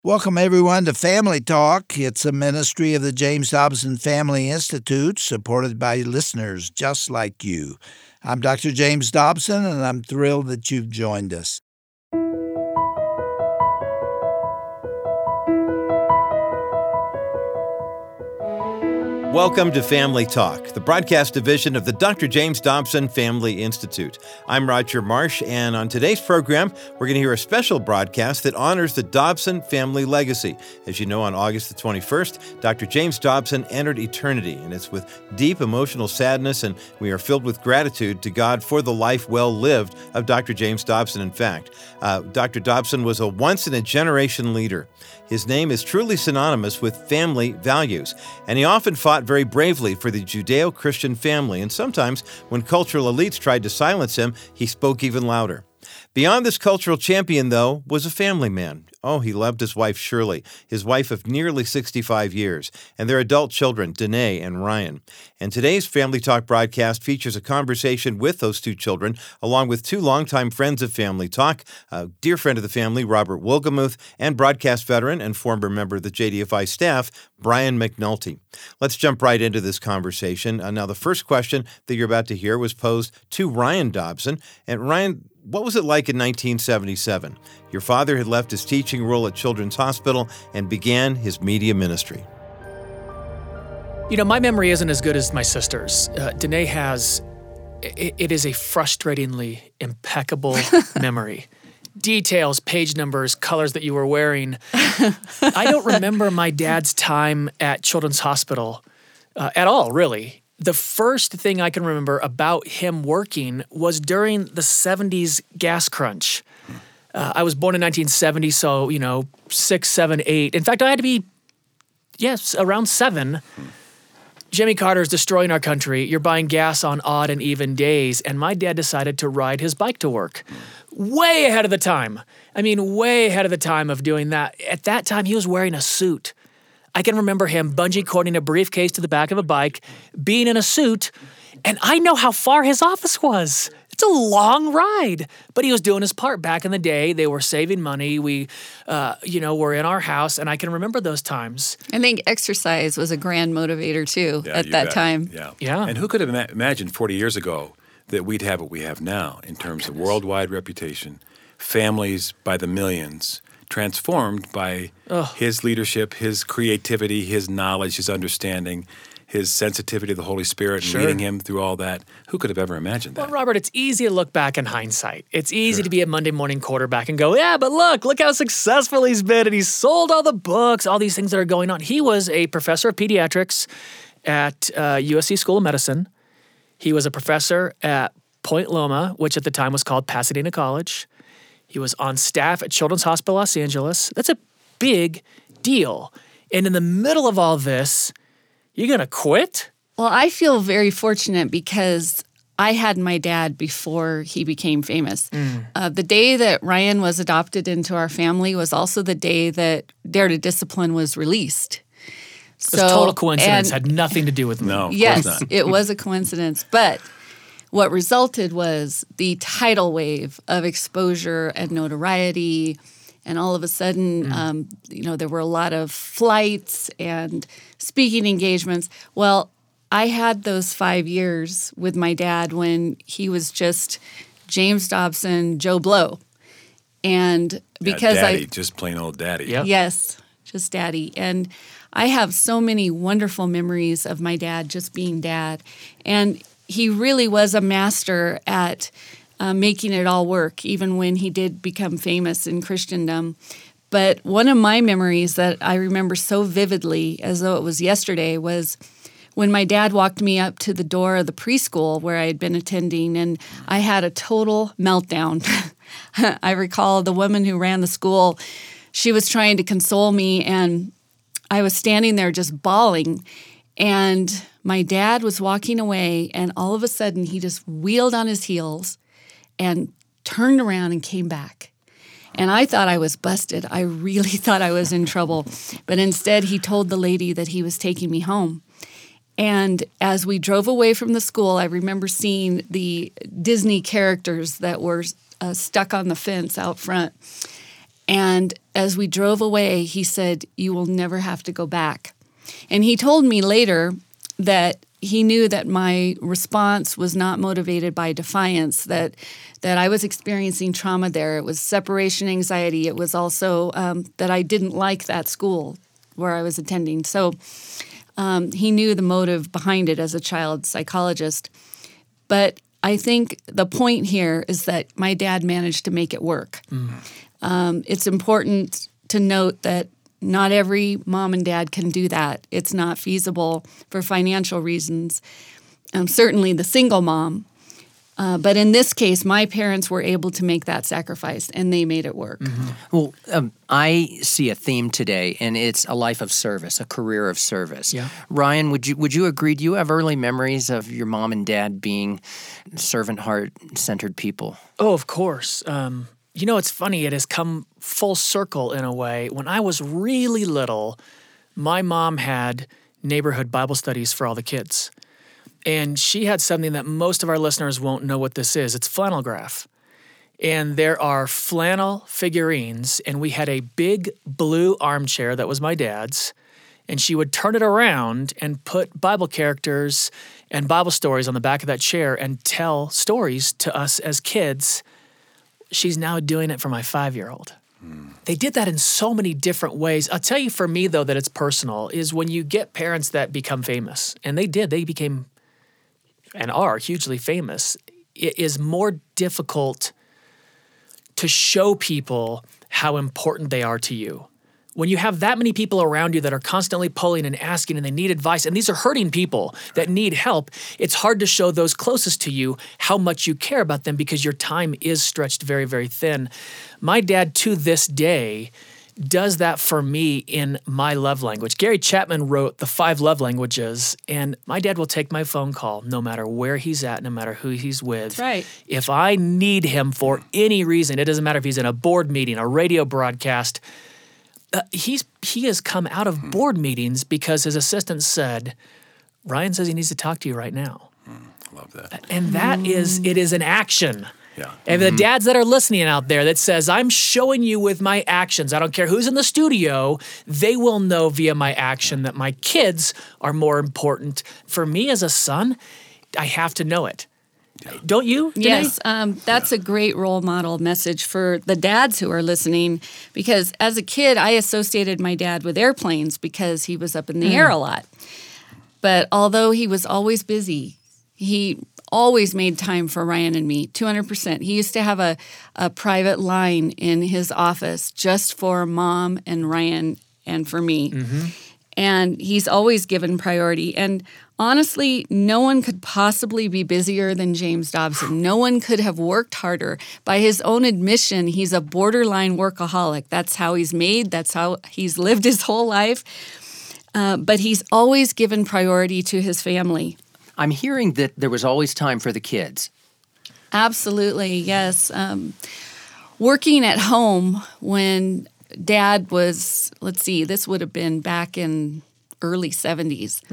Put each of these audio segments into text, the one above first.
Welcome, everyone, to Family Talk. It's a ministry of the James Dobson Family Institute, supported by listeners just like you. I'm Dr. James Dobson, and I'm thrilled that you've joined us. Welcome to Family Talk, the broadcast division of the Dr. James Dobson Family Institute. I'm Roger Marsh, and on today's program, we're going to hear a special broadcast that honors the Dobson family legacy. As you know, on August the 21st, Dr. James Dobson entered eternity, and it's with deep emotional sadness, and we are filled with gratitude to God for the life well lived of Dr. James Dobson. In fact, Dr. Dobson was a once-in-a-generation leader. His name is truly synonymous with family values, and he often fought very bravely for the Judeo-Christian family, and sometimes when cultural elites tried to silence him, he spoke even louder. Beyond this cultural champion, though, was a family man. Oh, he loved his wife, Shirley, his wife of nearly 65 years, and their adult children, Danae and Ryan. And today's Family Talk broadcast features a conversation with those two children, along with two longtime friends of Family Talk, a dear friend of the family, Robert Wolgemuth, and broadcast veteran and former member of the JDFI staff, Brian McNulty. Let's jump right into this conversation. Now, the first question that you're about to hear was posed to Ryan Dobson. And Ryan, what was it like in 1977? Your father had left his teaching role at Children's Hospital and began his media ministry. You know, my memory isn't as good as my sister's. Danae has, it is a frustratingly impeccable memory. Details, page numbers, colors that you were wearing. I don't remember my dad's time at Children's Hospital at all, really. The first thing I can remember about him working was during the 70s gas crunch. I was born in 1970, so, 6, 7, 8. In fact, I had to be, around 7. Jimmy Carter's destroying our country. You're buying gas on odd and even days, and my dad decided to ride his bike to work. Way ahead of the time. Way ahead of the time of doing that. At that time, he was wearing a suit. I can remember him bungee cording a briefcase to the back of a bike, being in a suit, and I know how far his office was. It's a long ride, but he was doing his part. Back in the day, they were saving money. We, were in our house, and I can remember those times. I think exercise was a grand motivator, too, at that time. Yeah. And who could have imagined 40 years ago that we'd have what we have now in terms of worldwide reputation, families by the millions, transformed by his leadership, his creativity, his knowledge, his understanding, his sensitivity to the Holy Spirit, and leading him through all that. Who could have ever imagined that? Well, Robert, it's easy to look back in hindsight. It's easy to be a Monday morning quarterback and go, yeah, but look how successful he's been, and he's sold all the books, all these things that are going on. He was a professor of pediatrics at USC School of Medicine. He was a professor at Point Loma, which at the time was called Pasadena College. He was on staff at Children's Hospital Los Angeles. That's a big deal. And in the middle of all this, you're going to quit? Well, I feel very fortunate because I had my dad before he became famous. The day that Ryan was adopted into our family was also the day that Dare to Discipline was released. So, it was total coincidence, had nothing to do with me. No, of yes, course not. It was a coincidence. But what resulted was the tidal wave of exposure and notoriety, and all of a sudden, there were a lot of flights and speaking engagements. Well, I had those 5 years with my dad when he was just James Dobson, Joe Blow. And because daddy, just plain old daddy. Yep. Yes, just daddy. And I have so many wonderful memories of my dad just being dad. And he really was a master at making it all work, even when he did become famous in Christendom. But one of my memories that I remember so vividly, as though it was yesterday, was when my dad walked me up to the door of the preschool where I had been attending, and I had a total meltdown. I recall the woman who ran the school, she was trying to console me, and I was standing there just bawling. And my dad was walking away, and all of a sudden he just wheeled on his heels and turned around and came back. And I thought I was busted. I really thought I was in trouble. But instead, he told the lady that he was taking me home. And as we drove away from the school, I remember seeing the Disney characters that were stuck on the fence out front. And as we drove away, he said, "You will never have to go back." And he told me later that he knew that my response was not motivated by defiance, that I was experiencing trauma there. It was separation anxiety. It was also that I didn't like that school where I was attending. So he knew the motive behind it as a child psychologist. But I think the point here is that my dad managed to make it work. It's important to note that not every mom and dad can do that. It's not feasible for financial reasons. Certainly the single mom. But in this case, my parents were able to make that sacrifice, and they made it work. Well, I see a theme today, and it's a life of service, a career of service. Yeah. Ryan, would you agree? Do you have early memories of your mom and dad being servant heart-centered people? Oh, of course. It's funny. It has come full circle in a way. When I was really little, my mom had neighborhood Bible studies for all the kids. And she had something that most of our listeners won't know what this is. It's flannel graph. And there are flannel figurines, and we had a big blue armchair that was my dad's, and she would turn it around and put Bible characters and Bible stories on the back of that chair and tell stories to us as kids. She's now doing it for my 5-year-old. They did that in so many different ways. I'll tell you, for me, though, that it's personal, is when you get parents that become famous, and they became and are hugely famous, it is more difficult to show people how important they are to you. When you have that many people around you that are constantly pulling and asking and they need advice, and these are hurting people that need help, it's hard to show those closest to you how much you care about them because your time is stretched very, very thin. My dad, to this day, does that for me in my love language. Gary Chapman wrote The 5 Love Languages, and my dad will take my phone call no matter where he's at, no matter who he's with. That's right. If I need him for any reason, it doesn't matter if he's in a board meeting, a radio broadcast, he has come out of board meetings because his assistant said, "Ryan says he needs to talk to you right now." I love that. And it is an action. Yeah. And the dads that are listening out there that says, "I'm showing you with my actions. I don't care who's in the studio. They will know via my action that my kids are more important. For me as a son, I have to know it." Don't you, Danae? Yes, that's a great role model message for the dads who are listening, because as a kid, I associated my dad with airplanes because he was up in the air a lot. But although he was always busy, he always made time for Ryan and me, 200%. He used to have a private line in his office just for Mom and Ryan and for me. And he's always given priority. And honestly, no one could possibly be busier than James Dobson. No one could have worked harder. By his own admission, he's a borderline workaholic. That's how he's made. That's how he's lived his whole life. But he's always given priority to his family. I'm hearing that there was always time for the kids. Absolutely, yes. Working at home when Dad was, this would have been back in early 70s.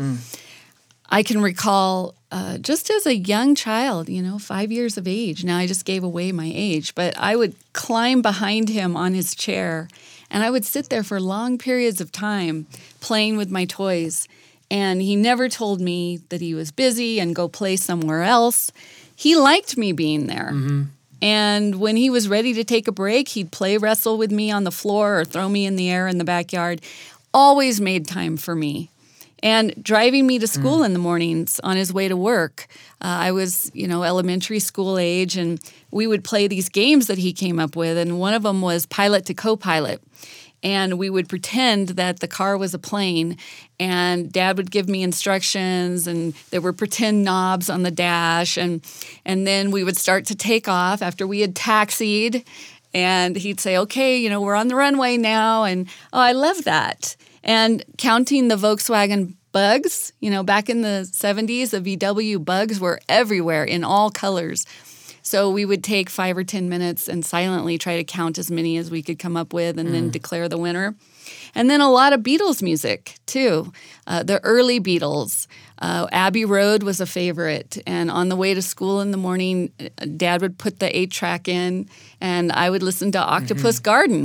I can recall just as a young child, 5 years of age. Now I just gave away my age, but I would climb behind him on his chair, and I would sit there for long periods of time playing with my toys. And he never told me that he was busy and go play somewhere else. He liked me being there. And when he was ready to take a break, he'd play wrestle with me on the floor or throw me in the air in the backyard. Always made time for me. And driving me to school in the mornings on his way to work. I was, elementary school age, and we would play these games that he came up with. And one of them was pilot to co-pilot. And we would pretend that the car was a plane, and Dad would give me instructions, and there were pretend knobs on the dash, and then we would start to take off after we had taxied, and he'd say, "Okay, we're on the runway now," and I love that. And counting the Volkswagen Bugs, back in the 70s, the VW Bugs were everywhere in all colors. So we would take 5 or 10 minutes and silently try to count as many as we could come up with and then declare the winner. And then a lot of Beatles music, too. The early Beatles. Abbey Road was a favorite. And on the way to school in the morning, Dad would put the 8-track in, and I would listen to Octopus Garden.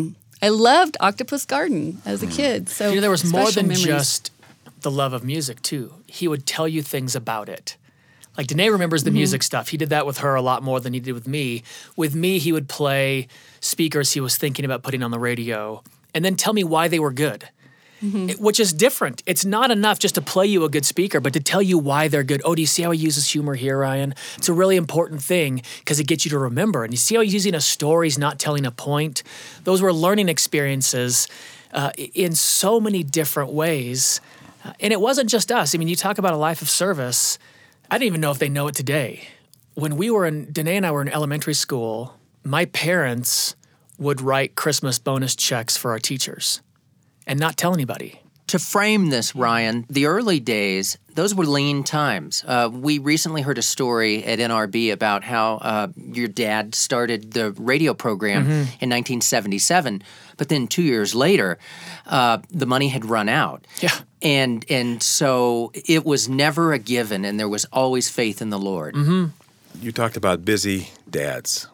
I loved Octopus Garden as a kid. So You know, there was more special than memories. just the love of music, too. He would tell you things about it. Like, Danae remembers the music stuff. He did that with her a lot more than he did with me. With me, he would play speakers he was thinking about putting on the radio and then tell me why they were good, which is different. It's not enough just to play you a good speaker, but to tell you why they're good. Oh, do you see how he uses humor here, Ryan? It's a really important thing because it gets you to remember. And you see how he's using a story, he's not telling a point. Those were learning experiences in so many different ways. And it wasn't just us. I mean, you talk about a life of service. I don't even know if they know it today. When Danae and I were in elementary school, my parents would write Christmas bonus checks for our teachers and not tell anybody. To frame this, Ryan, the early days, those were lean times. We recently heard a story at NRB about how your dad started the radio program in 1977, but then 2 years later, the money had run out. Yeah. And so it was never a given, and there was always faith in the Lord. You talked about busy dads.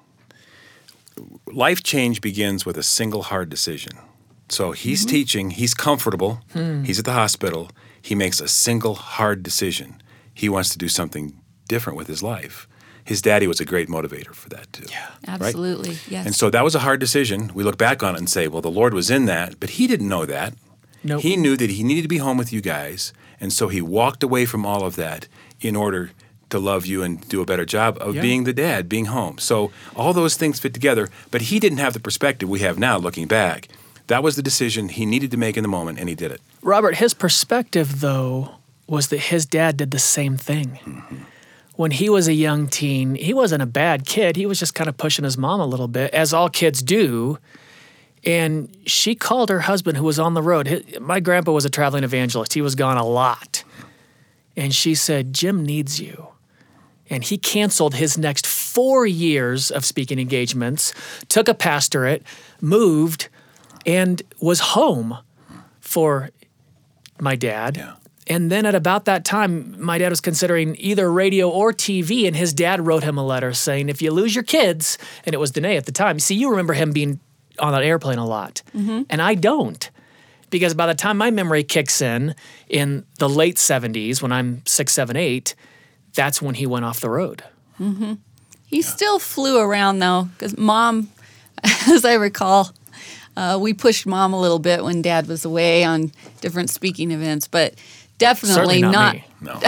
Life change begins with a single hard decision. So he's teaching, he's comfortable, he's at the hospital, he makes a single hard decision. He wants to do something different with his life. His daddy was a great motivator for that too. Yeah. Absolutely, yes. And so that was a hard decision. We look back on it and say, well, the Lord was in that, but he didn't know that. Nope. He knew that he needed to be home with you guys, and so he walked away from all of that in order to love you and do a better job of being the dad, being home. So all those things fit together, but he didn't have the perspective we have now looking back. That was the decision he needed to make in the moment, and he did it. Robert, his perspective, though, was that his dad did the same thing. When he was a young teen, he wasn't a bad kid. He was just kind of pushing his mom a little bit, as all kids do. And she called her husband, who was on the road. My grandpa was a traveling evangelist. He was gone a lot. And she said, Jim needs you. And he canceled his next 4 years of speaking engagements, took a pastorate, moved, and was home for my dad. Yeah. And then at about that time, my dad was considering either radio or TV, and his dad wrote him a letter saying, if you lose your kids, and it was Danae at the time. See, you remember him being on that airplane a lot, and I don't. Because by the time my memory kicks in the late 70s, when I'm 6, 7, 8, that's when he went off the road. He still flew around, though, because Mom, as I recall, we pushed Mom a little bit when Dad was away on different speaking events, but definitely Certainly not me. No.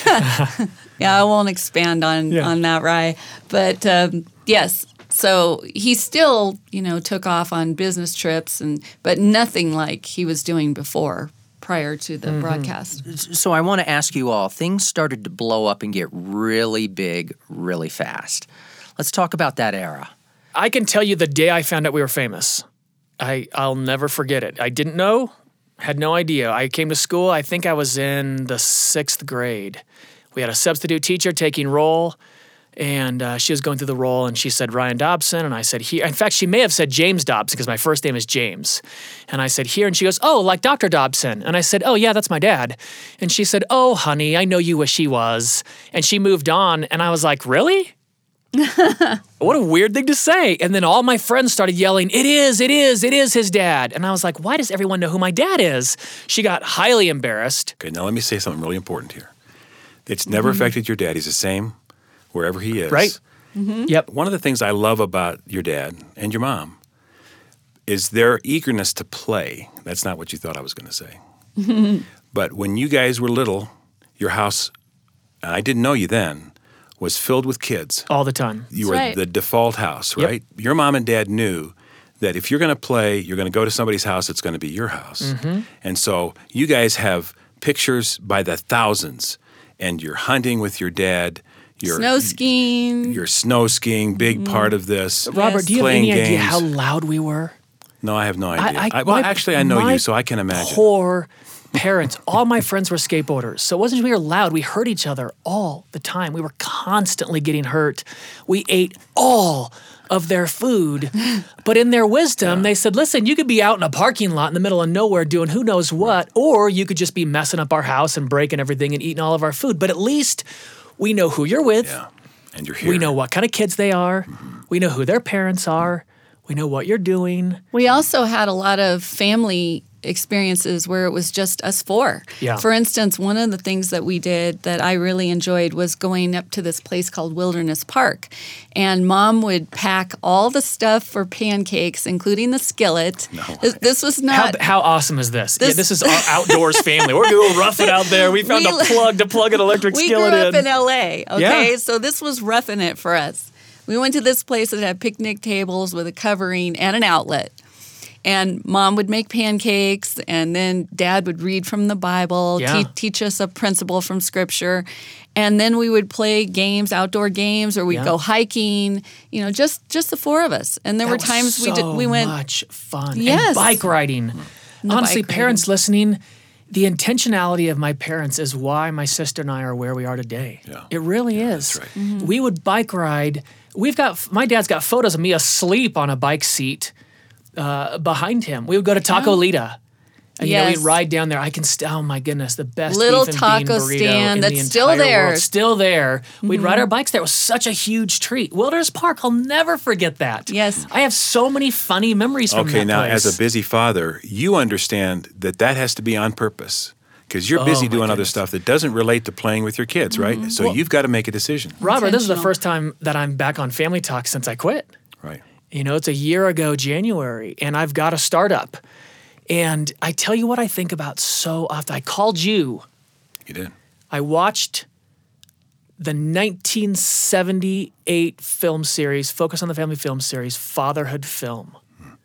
Yeah, I won't expand on that, Rye. But yes, so he still, took off on business trips, but nothing like he was doing before, prior to the broadcast. So I want to ask you all, things started to blow up and get really big really fast. Let's talk about that era. I can tell you the day I found out we were famous. I'll never forget it. I didn't know, had no idea. I came to school, I think I was in the 6th grade. We had a substitute teacher taking roll, and she was going through the roll, and she said, Ryan Dobson, and I said, here. In fact, she may have said James Dobson, because my first name is James. And I said, here, and she goes, oh, like Dr. Dobson. And I said, oh, yeah, that's my dad. And she said, oh, honey, I know you wish he was. And she moved on, and I was like, really? What a weird thing to say. And then all my friends started yelling, it is his dad. And I was like, why does everyone know who my dad is? She got highly embarrassed. Okay, now let me say something really important here. It's never affected your dad. He's the same wherever he is. Right? Yep. One of the things I love about your dad and your mom is their eagerness to play. That's not what you thought I was going to say. But when you guys were little, your house, and I didn't know you then, was filled with kids. All the time. You were right. the default house, right? Your mom and dad knew that if you're going to play, you're going to go to somebody's house, it's going to be your house. And so you guys have pictures by the thousands, and you're hunting with your dad. Snow skiing. You're snow skiing, big part of this. Robert, do you have Playing any idea games. how loud we were? No, I have no idea. my- Actually, I know my you, so I can imagine. Poor parents. All my friends were skateboarders. So it wasn't just we were loud. We hurt each other all the time. We were constantly getting hurt. We ate all of their food. But in their wisdom, they said, listen, you could be out in a parking lot in the middle of nowhere doing who knows what, or you could just be messing up our house and breaking everything and eating all of our food. But at least we know who you're with. Yeah, and you're here. We know what kind of kids they are. We know who their parents are. We know what you're doing. We also had a lot of family experiences where it was just us four. Yeah. For instance, one of the things that we did that I really enjoyed was going up to this place called Wilderness Park. And Mom would pack all the stuff for pancakes, including the skillet. This was not... How awesome is this? This is our outdoors family. We're going to go rough it out there. We found a plug to plug an electric skillet in. We grew up in L.A., okay? Yeah. So this was roughing it for us. We went to this place that had picnic tables with a covering and an outlet. And Mom would make pancakes, and then Dad would read from the Bible, teach us a principle from Scripture. And then we would play games, outdoor games, or we'd go hiking, just the four of us. And there were times we went... so much fun. Yes. And bike riding. Honestly, bike parents listening, the intentionality of my parents is why my sister and I are where we are today. Yeah. It really is. That's right. Mm-hmm. We would bike ride. My dad's got photos of me asleep on a bike seat behind him. We would go to Taco Lita. And we'd ride down there. Oh my goodness, the best little beef and taco bean burrito stand in that's the still entire there. world. Still there. We'd ride our bikes there. It was such a huge treat. Wilderness Park, I'll never forget that. Yes. I have so many funny memories from that Okay, now place. as a busy father, you understand that has to be on purpose because you're busy doing other stuff that doesn't relate to playing with your kids, right? So you've got to make a decision. Robert, this is the Intentional. first time that I'm back on Family Talk since I quit. Right. It's a year ago, January, and I've got a startup. And I tell you what I think about so often. I called you. You did. I watched the 1978 film series, Focus on the Family film series, Fatherhood Film.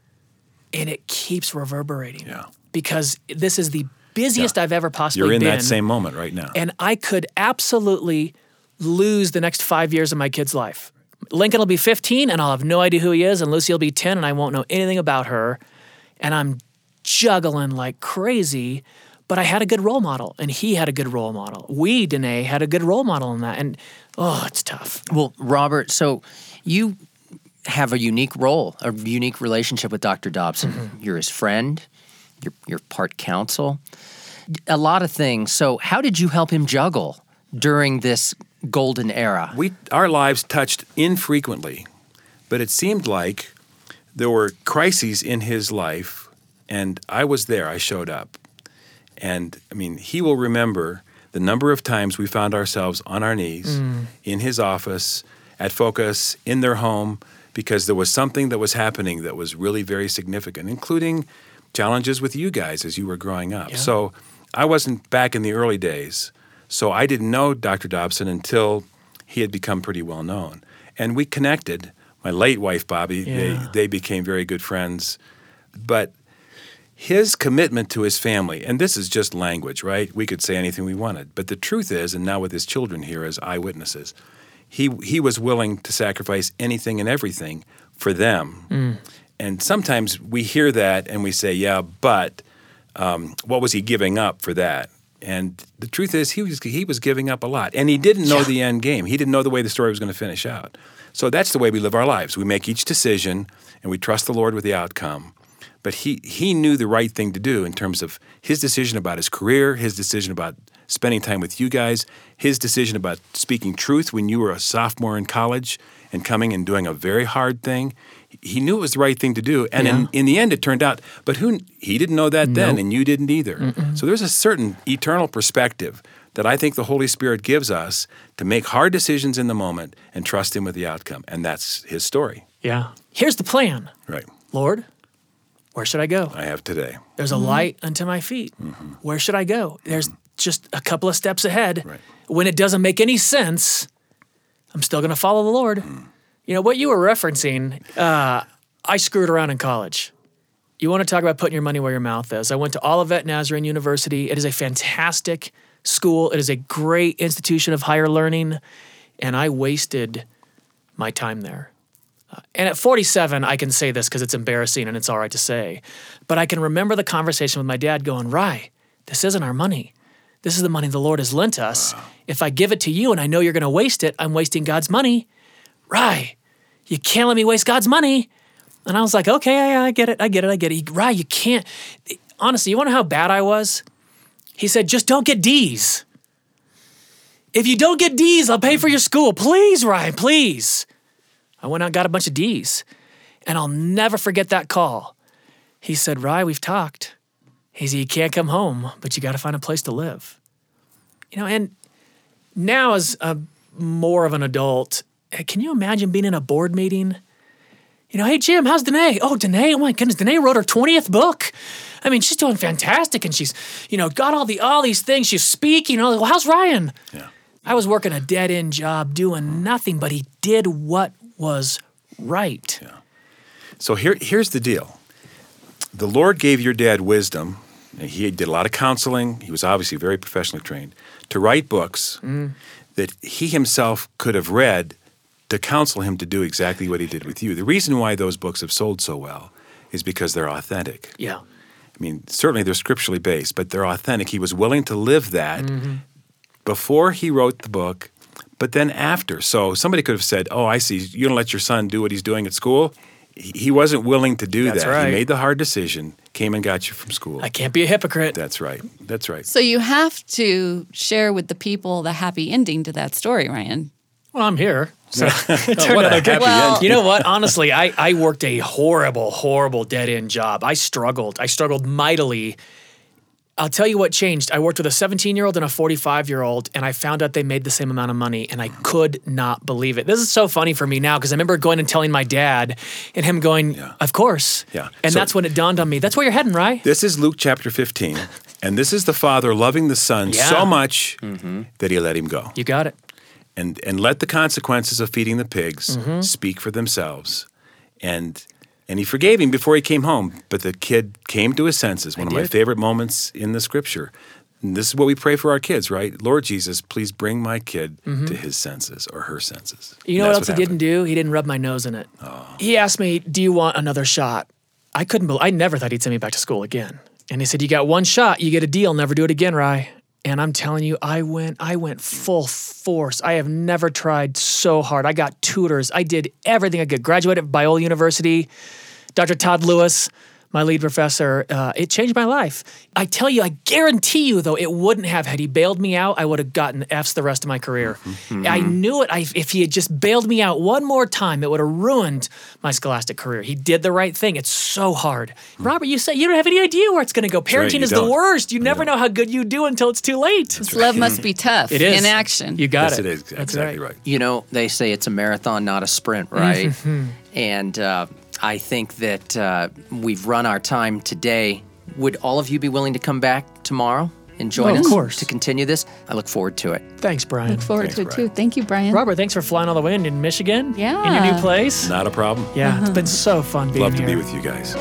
And it keeps reverberating. Yeah. Because this is the busiest I've ever possibly You're in been. that same moment right now. And I could absolutely lose the next 5 years of my kid's life. Lincoln will be 15 and I'll have no idea who he is, and Lucy will be 10 and I won't know anything about her. And I'm juggling like crazy, but I had a good role model and he had a good role model. We, Danae, had a good role model in that. And it's tough. Well, Robert, so you have a unique role, a unique relationship with Dr. Dobson. Mm-hmm. You're his friend. You're part counsel. A lot of things. So how did you help him juggle during this golden era? Our lives touched infrequently, but it seemed like there were crises in his life, and I was there. I showed up. And, he will remember the number of times we found ourselves on our knees in his office, at Focus, in their home, because there was something that was happening that was really very significant, including challenges with you guys as you were growing up. Yeah. So I wasn't back in the early days, so I didn't know Dr. Dobson until he had become pretty well known. And we connected. My late wife, Bobby, they became very good friends. But his commitment to his family, and this is just language, right? We could say anything we wanted. But the truth is, and now with his children here as eyewitnesses, he was willing to sacrifice anything and everything for them. And sometimes we hear that and we say, yeah, but what was he giving up for that? And the truth is he was giving up a lot. And he didn't know the end game. He didn't know the way the story was going to finish out. So that's the way we live our lives. We make each decision and we trust the Lord with the outcome. But he knew the right thing to do in terms of his decision about his career, his decision about spending time with you guys, his decision about speaking truth when you were a sophomore in college and coming and doing a very hard thing. He knew it was the right thing to do. And in the end, it turned out, but he didn't know that then, and you didn't either. So there's a certain eternal perspective that I think the Holy Spirit gives us to make hard decisions in the moment and trust him with the outcome. And that's his story. Yeah. Here's the plan. Right. Lord, where should I go? I have today. There's a light unto my feet. Where should I go? There's just a couple of steps ahead. Right. When it doesn't make any sense, I'm still going to follow the Lord. What you were referencing, I screwed around in college. You want to talk about putting your money where your mouth is. I went to Olivet Nazarene University. It is a fantastic school. It is a great institution of higher learning, and I wasted my time there. And at 47, I can say this because it's embarrassing and it's all right to say, but I can remember the conversation with my dad going, Rye, this isn't our money. This is the money the Lord has lent us. Wow. If I give it to you and I know you're going to waste it, I'm wasting God's money. Rye, you can't let me waste God's money. And I was like, okay, I get it. Rye, you can't. Honestly, you want to know how bad I was? He said, just don't get D's. If you don't get D's, I'll pay for your school. Please, Rye, please. I went out and got a bunch of D's. And I'll never forget that call. He said, Rye, we've talked. He said, you can't come home, but you got to find a place to live. And now as more of an adult, can you imagine being in a board meeting? Hey, Jim, how's Danae? Oh, Danae, oh my goodness, Danae wrote her 20th book. I mean, she's doing fantastic, and she's, got all these things. She's speaking. Well, how's Ryan? Yeah. I was working a dead-end job doing nothing, but he did what was right. Yeah. So here's the deal. The Lord gave your dad wisdom. He did a lot of counseling. He was obviously very professionally trained to write books that he himself could have read to counsel him to do exactly what he did with you. The reason why those books have sold so well is because they're authentic. Yeah. I mean, certainly they're scripturally based, but they're authentic. He was willing to live that before he wrote the book, but then after. So somebody could have said, oh, I see, you don't let your son do what he's doing at school. He wasn't willing to do That's that. right. He made the hard decision, came and got you from school. I can't be a hypocrite. That's right. That's right. So you have to share with the people the happy ending to that story, Ryan. Well, I'm here. So What a happy Well- end. You know what? Honestly, I worked a horrible, horrible dead-end job. I struggled mightily. I'll tell you what changed. I worked with a 17-year-old and a 45-year-old, and I found out they made the same amount of money, and I could not believe it. This is so funny for me now because I remember going and telling my dad and him going, of course. Yeah. And So- that's when it dawned on me. That's where you're heading, right? This is Luke chapter 15, and this is the Father loving the Son Yeah. so much that he let him go. You got it. And let the consequences of feeding the pigs speak for themselves. And he forgave him before he came home, but the kid came to his senses. One of my did. favorite moments in the Scripture. And this is what we pray for our kids, right? Lord Jesus, please bring my kid to his senses or her senses. You know And what that's else he didn't do? He didn't rub my nose in it. He asked me, do you want another shot? I couldn't believe, I never thought he'd send me back to school again. And he said, you got one shot, you get a deal, never do it again, Rye. And I'm telling you, I went full force. I have never tried so hard. I got tutors. I did everything I could. Graduated at Biola University. Dr. Todd Lewis, my lead professor, it changed my life. I tell you, I guarantee you, though, it wouldn't have. Had he bailed me out, I would have gotten Fs the rest of my career. I knew it. If he had just bailed me out one more time, it would have ruined my scholastic career. He did the right thing. It's so hard. Robert, you say you don't have any idea where it's going to go. right, Parenting you is don't. the worst. You never know how good you do until it's too late. This love must be tough It is. in action. You got Yes, it. it is. That's Exactly right. They say it's a marathon, not a sprint, right? And I think that we've run our time today. Would all of you be willing to come back tomorrow and join Oh, of us course. to continue this? I look forward to it. Thanks, Brian. Look forward to it too. Thank you, Brian. Robert, thanks for flying all the way in Michigan. Yeah. In your new place. Not a problem. Yeah, it's been so fun being Love here. to be with you guys.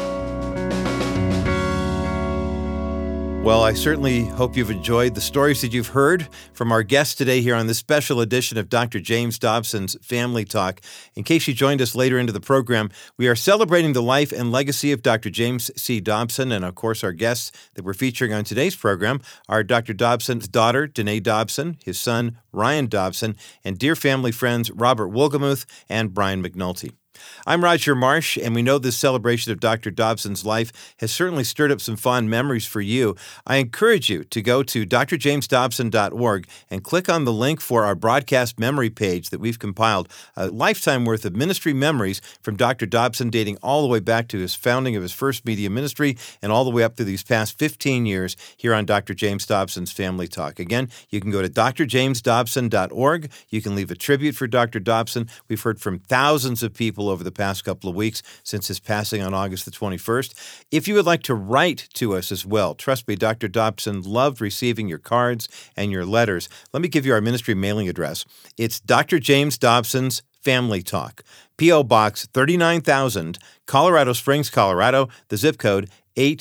Well, I certainly hope you've enjoyed the stories that you've heard from our guests today here on this special edition of Dr. James Dobson's Family Talk. In case you joined us later into the program, we are celebrating the life and legacy of Dr. James C. Dobson, and of course our guests that we're featuring on today's program are Dr. Dobson's daughter, Danae Dobson, his son, Ryan Dobson, and dear family friends Robert Wolgemuth and Brian McNulty. I'm Roger Marsh, and we know this celebration of Dr. Dobson's life has certainly stirred up some fond memories for you. I encourage you to go to drjamesdobson.org and click on the link for our broadcast memory page that we've compiled, a lifetime worth of ministry memories from Dr. Dobson dating all the way back to his founding of his first media ministry and all the way up to these past 15 years here on Dr. James Dobson's Family Talk. Again, you can go to drjamesdobson.org. You can leave a tribute for Dr. Dobson. We've heard from thousands of people over the past couple of weeks since his passing on August the 21st. If you would like to write to us as well, trust me, Dr. Dobson loved receiving your cards and your letters. Let me give you our ministry mailing address. It's Dr. James Dobson's Family Talk, P.O. Box 39,000, Colorado Springs, Colorado, the zip code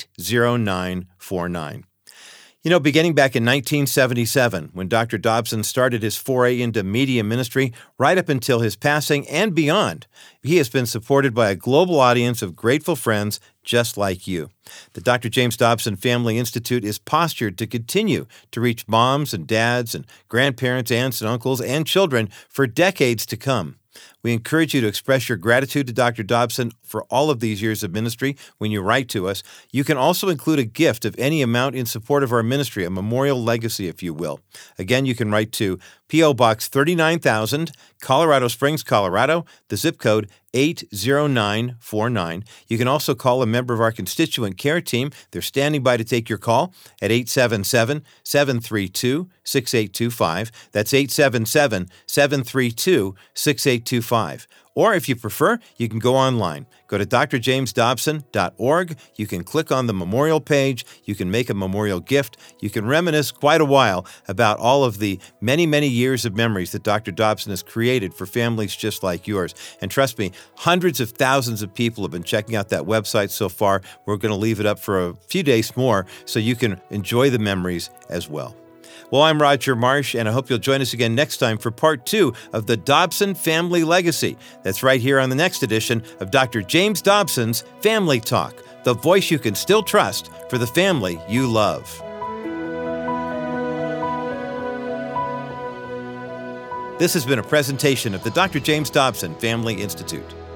80949. You know, beginning back in 1977, when Dr. Dobson started his foray into media ministry, right up until his passing and beyond, he has been supported by a global audience of grateful friends just like you. The Dr. James Dobson Family Institute is postured to continue to reach moms and dads and grandparents, aunts and uncles, and children for decades to come. We encourage you to express your gratitude to Dr. Dobson for all of these years of ministry when you write to us. You can also include a gift of any amount in support of our ministry, a memorial legacy, if you will. Again, you can write to P.O. Box 39,000, Colorado Springs, Colorado, the zip code 80949. You can also call a member of our constituent care team. They're standing by to take your call at 877-732-6825. That's 877-732-6825. Or if you prefer, you can go online. Go to drjamesdobson.org. You can click on the memorial page. You can make a memorial gift. You can reminisce quite a while about all of the many, many years of memories that Dr. Dobson has created for families just like yours. And trust me, hundreds of thousands of people have been checking out that website so far. We're going to leave it up for a few days more so you can enjoy the memories as well. Well, I'm Roger Marsh, and I hope you'll join us again next time for part 2 of the Dobson Family Legacy. That's right here on the next edition of Dr. James Dobson's Family Talk, the voice you can still trust for the family you love. This has been a presentation of the Dr. James Dobson Family Institute.